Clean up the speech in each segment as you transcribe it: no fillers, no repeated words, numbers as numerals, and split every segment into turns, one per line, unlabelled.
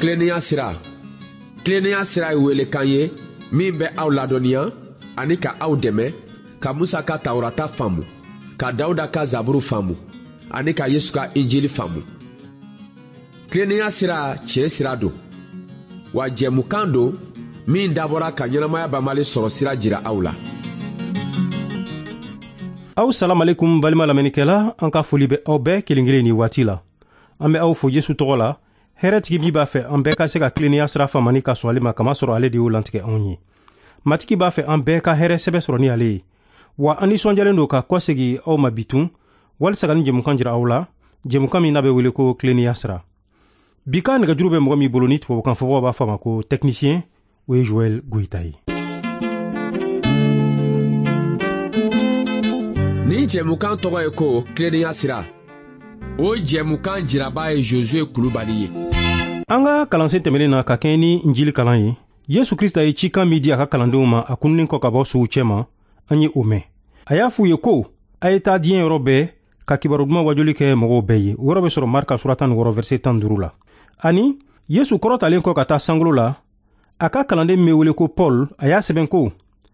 Kileniya sira. Kileniya sira ye welekan ye min bɛ aw ladɔnniya ani ka aw dɛmɛ ka Musa ka Tawurata faamu, ka Dawuda ka Zaburu faamu ani ka Yesu ka Injili faamu. Kileniya sira tiɲɛ sira don, wa jɛmukan don min dabɔra ka ɲɛnamaya banbali sɔrɔ sira jira aw la.
Aw salamalekun balima lamɛnnikɛla, an ka foli bɛ aw bɛɛ kelen kelen ni waati la. An bɛ aw fo Yesu tɔgɔ la. Hɛrɛtigi min b'a fɛ an bɛɛ ka se ka kileniya sira faamani ka sɔn ale ma, kama sɔrɔ ale de y'o lantigɛ anw ye. Matigi b'a fɛ an bɛɛ ka hɛrɛ sɛbɛ sɔrɔ ni ale ye. Wa an nisɔndiyalen don ka kɔsegi aw ma bitun, walisa ka ni jɛmukan jira aw la, jɛmukan min n'a bɛ wele ko kileniya sira. Bi ka nɛgɛjuru bɛ mɔgɔ min bolo ni tubabukan fɔbagaw b'a fɔ a ma ko technicien, o ye Joël Goyita ye.
Nin jɛmukan tɔgɔ ye ko kileniya sira. O jɛmukan jiraba ye Josue Kulubali ye.
An ka kalansen tɛmɛnen na ka kɛɲɛ ni Injili kalan ye, Yesu Krista ye cikan min di a ka kalandenw ma a kununin kɔ ka bɔ sow cɛma, an ye o mɛn. A y'a f'u ye ko a ye taa diɲɛ yɔrɔ bɛɛ ka kibaru duman wajoli kɛ mɔgɔw bɛɛ ye. O yɔrɔ bɛ sɔrɔ Marika sura 16 verset 15 la. Ani Yesu kɔrɔtalen kɔ ka taa sankolo la, a ka kalanden min bɛ wele ko Paul, a y'a sɛbɛn ko: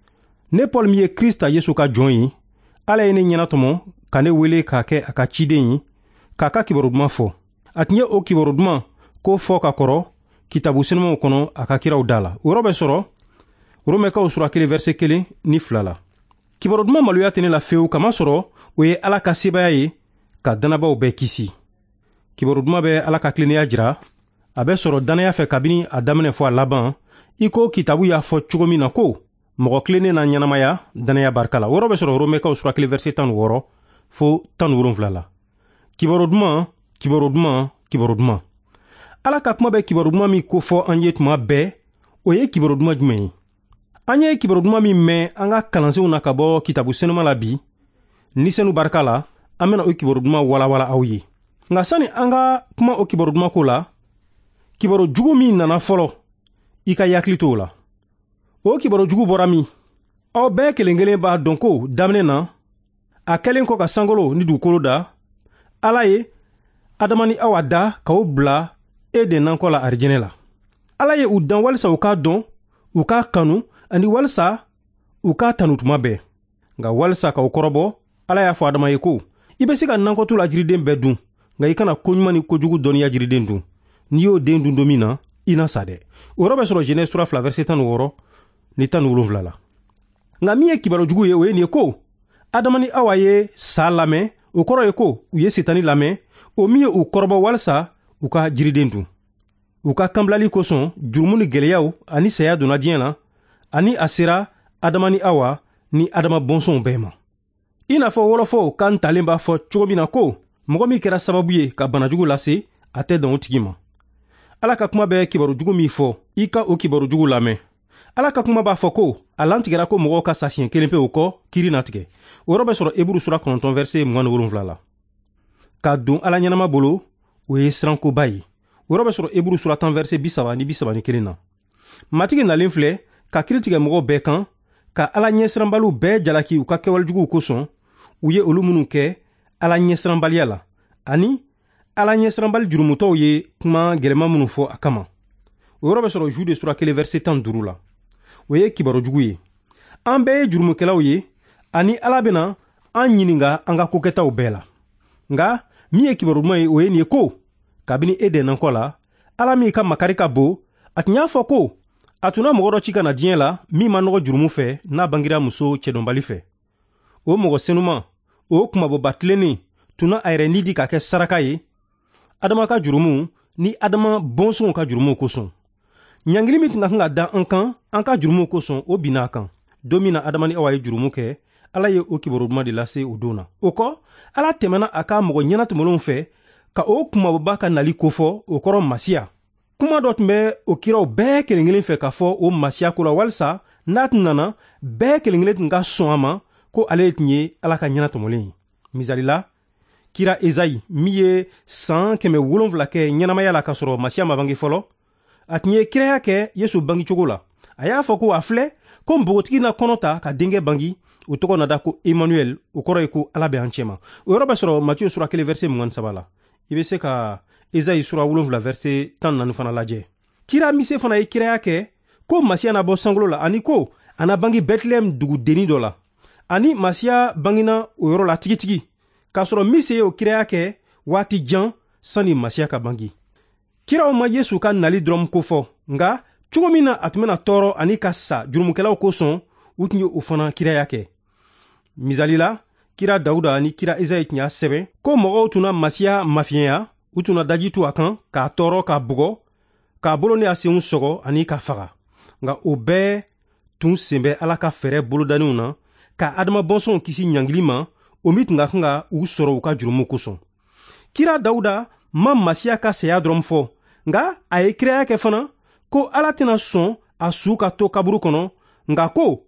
ne Paul min ye Krista Yesu ka jɔn ye, Ala ye ne ɲɛnatɔmɔ ka ne wele k'a kɛ a ka ciden ye, k'a ka kibaru duman fɔ. A tun ye o kibaru duman ko fɔ ka kɔrɔ kitabu senumanw kɔnɔ a ka kiraw da la. O yɔrɔ bɛ sɔrɔ Romɛkaw sura 1 verset 1 ni 2 la. Kibaru duman maloya tɛ ne la fewu, kama sɔrɔ o ye Ala ka sebaya ye ka dannabaw bɛɛ kisi. Kibaru duman bɛ Ala ka kileniya jira, a bɛ sɔrɔ dannaya fɛ kabini a daminɛ fɔ a laban, i ko kitabu y'a fɔ cogo min na ko mɔgɔ kilennen na ɲɛnamaya dannaya barika la. O yɔrɔ bɛ sɔrɔ Romɛkaw sura 1 verset 16 fo 17 la. Kibaru duman, kibaru duman, kibaru duman. Ala ka kuma bɛ kibaru duman min ko fɔ an ye tuma bɛɛ, o ye kibaru duman jumɛn ye? An ye kibaru duman min mɛn an ka kalansenw na ka bɔ kitabu senuman la bi, ni senu barika la, an bɛna o kibaru duman walawala aw ye. Nka sani an ka kuma o kibaru duman ko la, kibaru jugu min nana fɔlɔ, i ka yakili to o la. O kibaru jugu bɔra min? Aw bɛɛ kelen kelen b'a dɔn ko daminɛ na, a kɛlen kɔ ka sankolo ni dugukolo da, Ala ye Adama ni Awa da k'o bila Eden nankɔ la arijinɛ la. Ala ye u dan walisa u k'a dɔn, u k'a kanu, ani walisa u k'a tanu tuma bɛɛ. Nka walisa k'aw kɔrɔbɔ, Ala y'a fɔ Adama ye ko i bɛ se ka nankɔto la jiriden bɛɛ dun, nka i kana koɲuman ni kojugu dɔnniya jiriden dun. N'i y'o den dun don min na, i na sa dɛ. O yɔrɔ bɛ sɔrɔ Genèse sura 2 verset 16 ni 17 la. Nka min ye kibaru jugu ye, o ye nin ye ko Adama ni Awa ye sa lamɛn, o kɔrɔ ye ko u ye Sitani lamɛn, o min ye u kɔrɔbɔ walisa u ka jiriden dun. U ka kanbilali kosɔn jurumu ni gwɛlɛyaw ani saya donna diɲɛ na, ani a sera Adama ni Awa ni Adama bɔnsɔnw bɛɛ ma. I n'a fɔ wɔlɔfɔw kan talen b'a fɔ cogo min na ko mɔgɔ min kɛra sababu ye ka banajugu lase, a tɛ dan o tigi ma. Ala ka kuma bɛ kibaru jugu min fɔ, i ka o kibaru jugu lamɛn. Ala ka kuma b'a fɔ ko a lantigɛra ko mɔgɔw ka sa siɲɛ kelen pe o kɔ kiri natigɛ. O yɔrɔ bɛ sɔrɔ Eburu sura 9 verset 27 la. Ka don Ala ɲɛnama bolo, o ye sirankoba ye. O yɔrɔ bɛ sɔrɔ Eburu sura 10 verset 30 ni 31 na. Matigi nalen filɛ ka kiri tigɛ mɔgɔw bɛɛ kan, ka Ala ɲɛsiranbaliw bɛɛ jalaki u ka kɛwalejuguw kosɔn, u ye olu minnu kɛ Ala ɲɛsiranbaliya la, ani Ala ɲɛsiranbali jurumutɔw ye kuma gɛlɛma minnu fɔ a kama. O yɔrɔ bɛ sɔrɔ Jude sura 1 verset 15 la. O ye kibaru jugu ye. An bɛɛ ye jurumukɛlaw ye, ani Ala bɛna an ɲininka an ka kokɛtaw bɛɛ la. Nka min ye kibaru duman ye, o ye nin ye ko kabini Eden nankɔ la, Ala min ka makari ka bon, a tun y'a fɔ ko a tun na mɔgɔ dɔ ci ka na diɲɛ la min ma nɔgɔ jurumu fɛ n'a bangira muso cɛdɔnbali fɛ. O mɔgɔ senuman, o kumabɔba tilennen, tun na a yɛrɛ nidi ka kɛ saraka ye Adama ka jurumu ni Adama bɔnsɔnw ka jurumu kosɔn. Ɲangili min tun ka kan ka da an kan an ka jurumu kosɔn, o binna a kan. Don min na Adama ni Awa ye jurumu kɛ, Ala ye o kibaru duman de lase o don na. O kɔ, Ala tɛmɛna a ka mɔgɔ ɲɛnatɛmɛlenw fɛ ka o kumabɔba ka nali kofɔ, o kɔrɔ Masiya. Kuma dɔ tun bɛ o kiraw bɛɛ kelen kelen fɛ ka fɔ o Masiya ko la, walisa n'a tun nana, bɛɛ kelen kelen tun ka sɔn a ma ko ale tun ye Ala ka ɲɛnatɛmɛlen ye. Misali la, kira Ezayi min ye san 700 kɛ ɲɛnamaya la ka sɔrɔ Masiya ma bange fɔlɔ, a tun ye kiraya kɛ Yesu bangi cogo la. A y'a fɔ ko a filɛ ko npogotigi na kɔnɔ ta ka denkɛ bangi, o tɔgɔ na da ko Emmanuel, o kɔrɔ ye ko Ala bɛ an cɛma. O yɔrɔ bɛ sɔrɔ Matthieu sura 1 verset 23 la. I bɛ se ka Ezayi sura 7 verset 14 fana lajɛ. kira mise fana ye kiraya kɛ ko masiya na bɔ sankolo la ani ko a na bangi Bethlehem dugu denni dɔ la ani masiya bangina o yɔrɔ la tigitigi k'a sɔrɔ mise ye o kiraya kɛ waati jan sani masiya ka bangi. Kiraw ma Yesu ka nali dɔrɔn kofɔ nga cogo min na a tun bɛna tɔɔrɔ ani ka sa jurumukɛlaw kosɔn u tun ye o fana kiraya kɛ. Misali la, kira Dawuda ani kira Ezayi tun y'a sɛbɛn ko mɔgɔw tun na masiya mafiyɛnya u tun na daji tu a kan k'a tɔɔrɔ k'a bugɔ k'a bolo ni a senw sɔgɔ ani k'a faga. Nga o bɛɛ tun sen bɛ Ala ka fɛɛrɛ bolodaniw na ka adama bɔnsɔnw kisi ɲangili ma o min tun ka kan ka u sɔrɔ u ka jurumu kosɔn. Kira Dawuda ma masiya ka saya dɔrɔn fɔ nga a ye kiraya kɛ fana ko Ala tɛna sɔn a su ka to kaburu kɔnɔ nga ko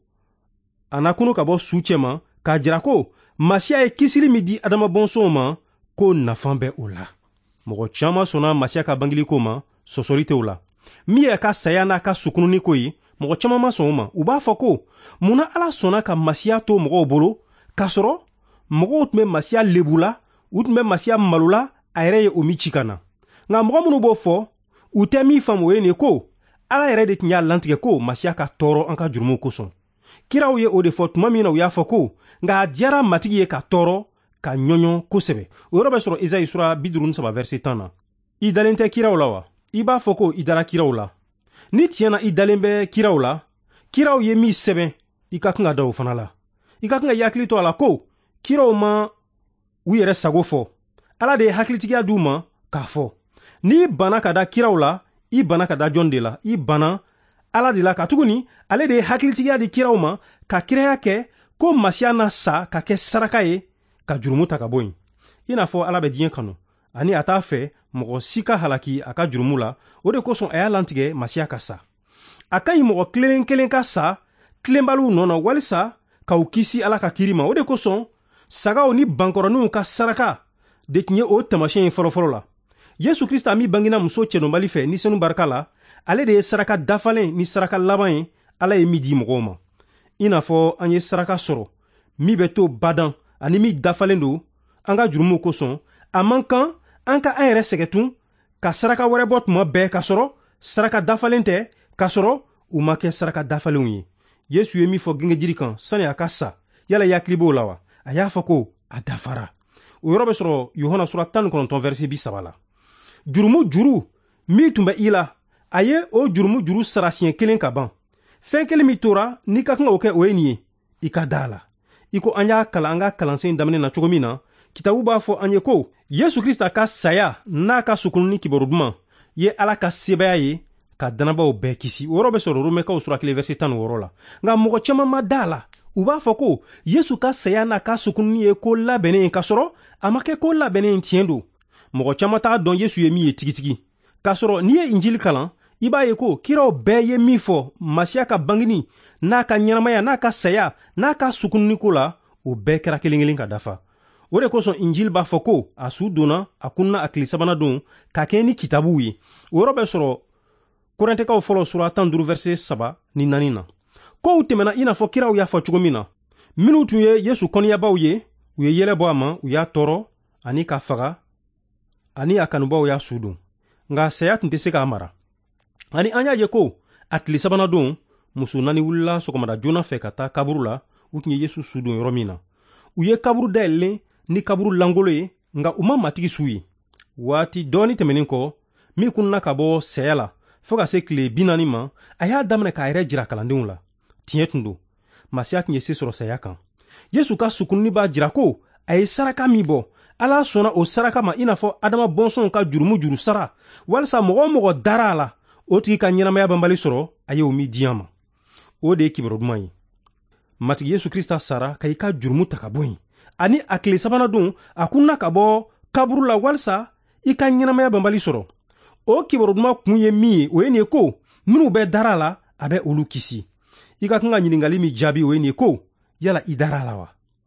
a na kunu ka bɔ su cɛma k'a jira ko masiya ye kisili min di adama bɔnsɔnw ma ko nafan bɛ o la. Mɔgɔ caman sɔnna masiya ka bangili ko ma sɔsɔli tɛ o la. Min yɛ ka saya n'a ka sukununi ko ye mɔgɔ caman ma sɔn o ma. U b'a fɔ ko munna Ala sɔnna ka masiya to mɔgɔw bolo k'a sɔrɔ mɔgɔw tun bɛ masiya lebu la u tun bɛ masiya malo la a yɛrɛ ye o min ci ka na. Nka mɔgɔ minnu b'o fɔ u tɛ min faamu o ye nin ko Ala yɛrɛ de tun y'a lantigɛ ko masiya ka tɔɔrɔ an ka jurumuw kosɔn. Kiraw ye o de fɔ tuma min na u y'a fɔ ko nka a diyara matigi ye ka tɔɔrɔ ka ɲɔɲɔ kosɛbɛ. O yɔrɔ bɛ sɔrɔ Ezayi sura 53 verset 10 na. I dalen tɛ kiraw la wa? I b'a fɔ ko i dara kiraw la. Ni tiɲɛna i dalen bɛ kiraw la, kiraw ye min sɛbɛn i ka kan ka da o fana la. I ka kan ka yakili to a la ko kiraw ma u yɛrɛ sago fɔ. Ala de ye hakilitigiya d'u ma k'a fɔ. N'i banna ka da kiraw la, i banna ka da jɔn de la? I banna Ala de la ka tuguni ale de ye hakilitigiya di kiraw ma ka kiraya kɛ ko masiya na sa ka kɛ saraka ye ka jurumu ta ka bɔ yen. I n'a fɔ Ala bɛ diɲɛ kanu ani a t'a fɛ mɔgɔ si ka halaki a ka jurumu la, o de kosɔn a y'a lantigɛ masiya ka sa. A ka ɲi mɔgɔ kelen kelen ka sa tilenbaliw nɔ na walisa k'u kisi Ala ka kiri ma. O de kosɔn sagaw ni bankɔrɔninw ka saraka de tun ye o tamasiyɛn ye fɔlɔfɔlɔ la. Yesu Krista min bangina muso cɛdɔnbali fɛ ni senu barika la, ale de ye saraka dafalen ni saraka laban ye Ala ye min di mɔgɔw ma. I n'a fɔ an ye saraka sɔrɔ min bɛ to badan ani min dafalen don an ka jurumuw kosɔn, a man kan an ka an yɛrɛ sɛgɛtun ka saraka wɛrɛ bɔ tuma bɛɛ ka sɔrɔ saraka dafalen tɛ, ka sɔrɔ u ma kɛ saraka dafalenw ye. Yesu ye min fɔ gengejiri kan sani a ka sa, yala yakili b'o la wa? A y'a fɔ ko a dafara. O yɔrɔ bɛ sɔrɔ Yohana sura 19 verset 30 la. Jurumu juru min tun bɛ i la, a ye o jurumu juru sara siɲɛ kelen ka ban. Fɛn kelen min tora n'i ka kan o kɛ o ye nin ye, i ka da a la. I ko an y'a kalan an ka kalansen daminɛ na cogo min na, kitabu b'a fɔ an ye ko Yesu Krista ka saya n'a ka sukununi kibaru duman ye Ala ka sebaya ye ka danabaw bɛɛ kisi. O yɔrɔ bɛ sɔrɔ Romɛkaw sura 1 verset 16 la. Nka mɔgɔ caman ma da a la. U b'a fɔ ko Yesu ka saya n'a ka sukununi ye ko labɛnnen ye ka sɔrɔ a ma kɛ ko labɛnnen tiɲɛ don. Mɔgɔ caman t'a dɔn Yesu ye min ye tigitigi. K'a sɔrɔ n'i ye injili kalan, i b'a ye ko kiraw bɛɛ ye min fɔ masiya ka bangini n'a ka ɲɛnamaya n'a ka saya n'a ka sukununi ko la, o bɛɛ kɛra kelen kelen ka dafa. O de kosɔn injili b'a fɔ ko a su donna a kunna a tile sabanan don ka kɛ ni kitabuw ye. O yɔrɔ bɛ sɔrɔ Korintɛkaw fɔlɔ sura 15 verset 3 ni 4 na. Kow tɛmɛna i n'a fɔ kiraw y'a fɔ cogo min na. Minnu tun ye Yesu kɔniyabaw ye, u ye yɛlɛ bɔ a ma, u y'a tɔɔrɔ ani k'a faga ani a kanubaw y'a su don. Nka saya tun tɛ se k'a mara. Ani an y'a ye ko a tile sabanan don muso 4 wulila sɔgɔmada joona fɛ ka taa kaburu la, u tun ye Yesu su don yɔrɔ min na. U ye kaburu dayɛlɛn ni kaburu langolo ye, nka u ma matigi su ye. Waati dɔɔni tɛmɛnen kɔ, min kunna ka bɔ saya la fɔɔ ka se tile 40 ma, a y'a daminɛ k'a yɛrɛ jira kalandenw la. Tiɲɛ tun don, masiya tun ye se sɔrɔ saya kan. Yesu ka sukununi b'a jira ko a ye saraka min bɔ, Ala sɔnna o saraka ma i n'a fɔ adama bɔnsɔnw ka jurumu juru sara, walisa mɔgɔ o mɔgɔ dara a la, o tigi ka ɲɛnamaya banbali sɔrɔ, a ye o min diɲɛ ma. O de ye kibaru duman ye. Matigi Yesu Krista sara ka i ka jurumu ta ka bɔ yen. Ani a tile sabanan don, a kunna ka bɔ kaburu la walisa i ka ɲɛnamaya banbali sɔrɔ. O kibaru duman kun ye min ye, o ye nin ye ko minnu bɛ dara a la, a bɛ olu kisi. I ka kan ka ɲiningali min jaabi o ye nin ye ko yala i dara a la wa?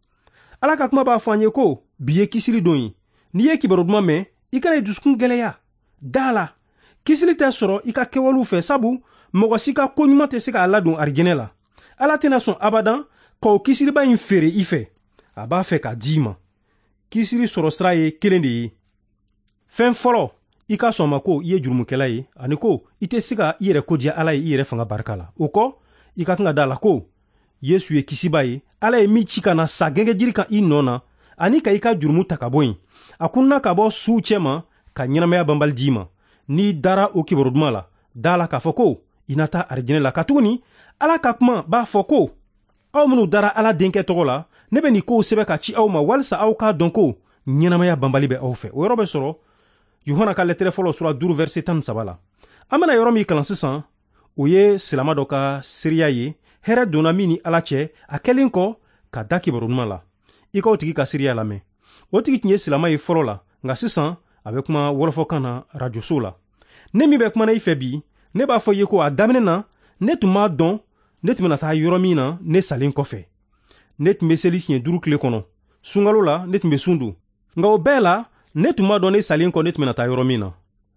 Ala ka kuma b'a fɔ an ye ko bi ye kisili don ye. N'i ye kibaru duman mɛn, i kana dusukun gɛlɛya. Da la. Kisili tɛ sɔrɔ i ka kɛwalew fɛ, sabu mɔgɔ si ka koɲuman tɛ se k'a ladon arijɛnɛ la. Ala tɛna sɔn abadan k'o kisiliba in feere i fɛ. A b'a fɛ k'a d'i ma. Kisili sɔrɔ sira ye kelen de ye. Fɛn fɔlɔ, i ka sɔn ma ko i ye jurumukɛla ye ani ko i tɛ se ka i yɛrɛ kodiya Ala ye i yɛrɛ fanga barika la. O kɔ i ka kan ka da la ko Yesu ye kisiba ye, Ala ye min ci ka na sa gɛngɛjiri kan i nɔ na ani ka i ka jurumu ta ka bɔ yen. A kunna ka bɔ suw cɛma ka ɲɛnamaya banbali d'i ma. N'i dara o kibaru duman la, da la k'a fɔ ko i na taa arijinɛ la. Katuguni Ala ka kuma b'a fɔ ko aw minnu dara Ala denkɛ tɔgɔ la, ne bɛ nin kow sɛbɛn ka ci aw ma walisa aw k'a dɔn ko ɲɛnamaya banbali bɛ aw fɛ. O yɔrɔ bɛ sɔrɔ Yohana ka lɛtɛrɛ fɔlɔ sura 5 verset 13 la. An bɛna yɔrɔ min kalan sisan, o ye silama dɔ ka seereya ye. Hɛrɛ donna min ni Ala cɛ, a kɛlen kɔ ka da kibaru ɲuman la. I k'o tigi ka seereya lamɛn. O tigi tun ye silama ye fɔlɔ la, nka sisan a bɛ kuma wɔlɔfɔkan na rajoso la. Ne min bɛ kumana i fɛ bi, ne b'a fɔ i ye ko a daminɛ na ne tun m'a dɔn ne tun bɛna taa yɔrɔ min na ne salen kɔfɛ. Ne tun bɛ seli siɲɛ 5 tile kɔnɔ. Sunkalo la ne tun bɛ sun don. Nka o bɛɛ la ne tun m'a dɔn ne salen kɔ ne tun bɛna taa yɔrɔ min na.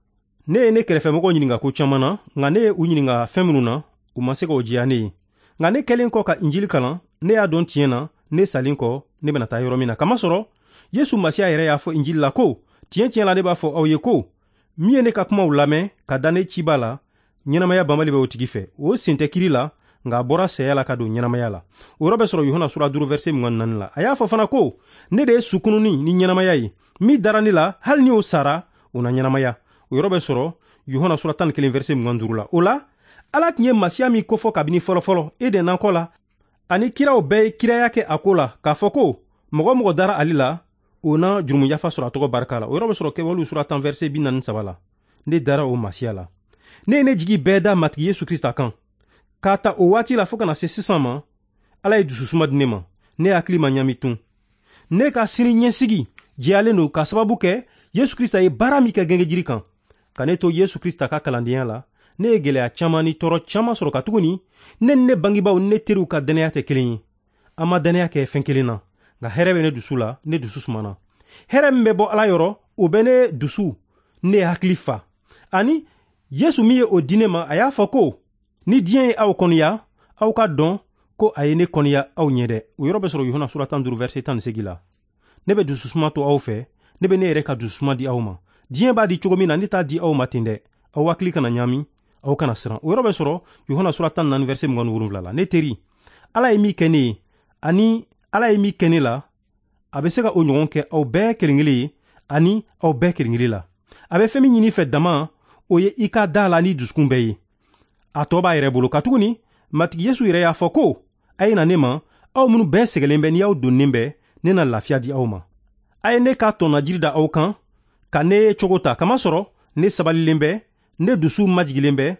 Ne ye ne kɛrɛfɛmɔgɔw ɲininka ko caman na, nka ne ye u ɲininka fɛn minnu na u ma se k'o diya ne ye. Nka ne kɛlen kɔ ka injili kalan, ne y'a dɔn tiɲɛ na ne salen kɔ ne bɛna taa yɔrɔ min na. Kamasɔrɔ Yesu Masiya yɛrɛ y'a fɔ injili la ko tiɲɛ tiɲɛ la ne b'a fɔ aw ye ko min ye ne ka kumaw lamɛn ka da ne ciba la, ɲɛnamaya banbali bɛ o tigi fɛ. O sen tɛ kiri la, nka a bɔra saya la ka don ɲɛnamaya la. O yɔrɔ bɛ sɔrɔ Yohana sura 5 verset 24 la. A y'a fɔ fana ko ne de ye sukununi ni ɲɛnamaya ye. Min dara ne la hali ni o sara o na ɲɛnamaya. O yɔrɔ bɛ sɔrɔ Yohana sura 11 verset 25 la. O la Ala tun ye Masiya min kofɔ kabini fɔlɔfɔlɔ Eden nakɔ la, ani kiraw bɛɛ ye kiraya kɛ a ko la k'a fɔ ko mɔgɔ mɔgɔ dara ale la o na jurumu yafa sɔrɔ a tɔgɔ barika la. O yɔrɔ bɛ sɔrɔ Kɛwalew sura 10 verset 43 la. Ne dara o Masiya la. Ne ye ne jigi bɛɛ da matigi Yesu Krista kan. K'a ta o waati la fo kana se sisan ma, Ala ye dususuma di ne ma. Ne hakili ma ɲami tun. Ne ka sini ɲɛsigi jɛyalen don ka sababu kɛ Yesu Krista ye baara min kɛ gɛngɛjiri kan. Ka ne to Yesu Krista ka kalandenya la, ne ye gɛlɛya caman ni tɔɔrɔ caman sɔrɔ ka tuguni ne ni ne bangebaaw ni ne teriw ka dɛnɛya tɛ kelen ye. An ma dɛnɛya kɛ fɛn kelen na, nka hɛrɛ bɛ ne dusu la, ne dusu sumana. Hɛrɛ min bɛ bɔ Ala yɔrɔ, o bɛ ne dusu, ne hakili fa. Ani Yesu min ye o di ne ma, a y'a fɔ ko ni diɲɛ ye aw kɔniya, aw ka dɔn ko a ye ne kɔniya aw ɲɛ dɛ. O yɔrɔ bɛ sɔrɔ Yohana sura 15 verset 18 la. Ne bɛ dususuma to aw fɛ, ne bɛ ne yɛrɛ ka dususuma di aw ma. Diɲɛ b'a di cogo min na ne t'a di aw ma ten dɛ. Aw hakili kana ɲami, aw kana siran. O yɔrɔ bɛ sɔrɔ Yohana sura 14 verset 27 la. Ne teri, Ala ye min kɛ ne ye, ani Ala ye min kɛ ne la, a bɛ se ka o ɲɔgɔn kɛ aw bɛɛ kelen-kelen ye, ani aw bɛɛ kelen-kelen la. A bɛ fɛn min ɲini fɛ dama, o ye i ka da la ni dusukun bɛɛ ye. A tɔ b'a yɛrɛ bolo. Katuguni matigi Yesu yɛrɛ y'a fɔ ko a ye na ne ma, aw minnu bɛɛ sɛgɛlen bɛ ni aw donnen bɛ, ne na lafiya di aw ma. A ye ne ka tɔnɔjiri da aw kan, ka ne cogo ta. Kamasɔrɔ ne sabalilen bɛ, ne dusu majigilen bɛ,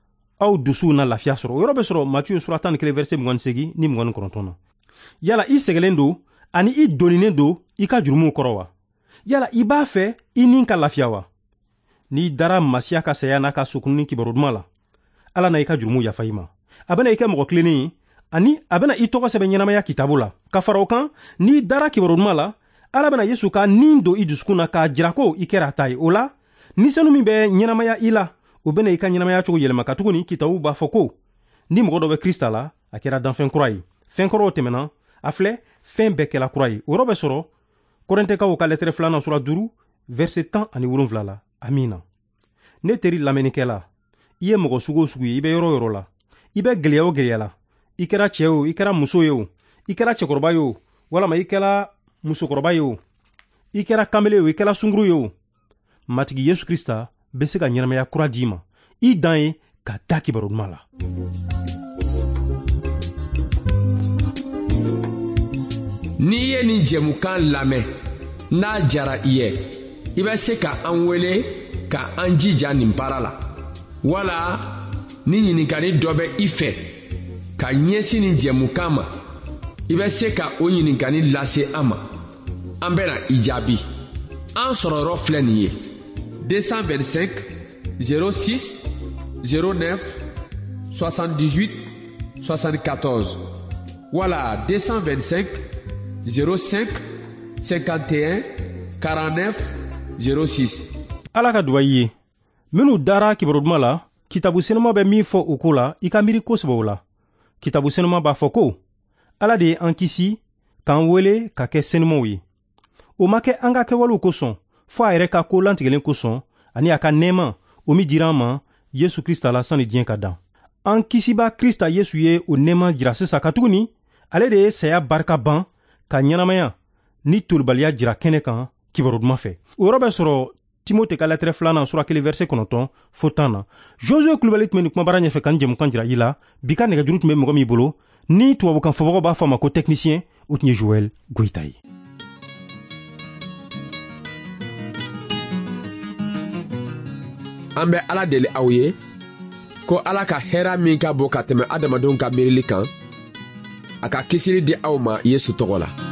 aw dusu na lafiya sɔrɔ. O yɔrɔ bɛ sɔrɔ Matthieu sura 11 verset 28 ni 29 na. Yala i sɛgɛlen don ani i doninen don i ka jurumuw kɔrɔ wa? Yala i b'a fɛ i ni ka lafiya wa? N'i dara Masiya ka saya n'a ka sukununi kibaru duman la, Ala na i ka jurumu yafa i ma. A bɛna i kɛ mɔgɔ tilennen ye, ani a bɛna i tɔgɔ sɛbɛn ɲɛnamaya kitabu la. Ka fara o kan, n'i dara kibaru duman la, Ala bɛna Yesu ka nin don i dusukun na k'a jira ko i kɛra a ta ye. O la, nisanu min bɛ ɲɛnamaya i la, o bɛna i ka ɲɛnamaya cogo yɛlɛma. Ka tuguni kitabu b'a fɔ ko ni mɔgɔ dɔ bɛ Krista la, a kɛra danfɛn kura ye. Fɛn kɔrɔw tɛmɛna, a filɛ fɛn bɛɛ kɛla kura ye. O yɔrɔ bɛ sɔrɔ Korintɛkaw ka lɛtɛrɛ 2 sura 5 verset 17 la. Amina. Ne teri lamɛnnikɛla, i ye mɔgɔ sugu o sugu ye, i bɛ yɔrɔ o yɔrɔ la, i bɛ gɛlɛya o gɛlɛya la, i kɛra cɛ o, i kɛra muso ye o, i kɛra cɛkɔrɔba ye o, walama i kɛra musokɔrɔba ye o, i kɛra kamele o, i kɛra sunguru ye o, matigi Yesu Krista bɛ se ka ɲɛnamaya kura d'i ma. I dan ye ka da kibaru duman la.
N'i ye nin jɛmukan lamɛn, n'a jara i ye, i bɛ se ka an wele ka an jija nin baara la. Wala ni ɲininkali dɔ bɛ i fɛ ka ɲɛsin nin jɛmukan ma, i bɛ se ka o ɲininkali lase an ma. An bɛna i jaabi. An sɔrɔyɔrɔ filɛ nin ye: 225 06 09 78 74 wala 225 05 51 49 06.
Ala ka duwawu ye. Minnu dara kibaru duman la, kitabu senuma bɛ min fɔ u ko la, i ka miiri kosɛbɛ o la. Kitabu senuma b'a fɔ ko Ala de ye an kisi k'an wele ka kɛ senumanw ye. O ma kɛ an ka kɛwalew kosɔn, fɔ a yɛrɛ ka ko lantigɛlen kosɔn, ani a ka nɛɛma o min dira an ma Yesu Krista la sanni diɲɛ ka dan. An kisiba Krista Yesu ye o nɛɛma jira sisan katuguni ale de ye saya barika ban ka ɲɛnamaya ni tolibaliya jira kɛnɛ kan kibaru duman fɛ. O yɔrɔ bɛ sɔrɔ Timote ka lettre 2 sura 1 verset 9 fo 10 na. Josué Kulibali tun bɛ nin kumabara ɲɛfɛ ka nin jɛmukan jira i la. Bi ka nɛgɛjuru tun bɛ mɔgɔ min bolo ni tubabukan fɔbagaw b'a fɔ a ma ko technicien, o tun ye Joël Goyita ye.
An bɛ Ala deli aw ye ko Ala ka hɛra min ka bon ka tɛmɛ adamadenw ka miirili kan a ka kisili di aw ma Yesu tɔgɔ la.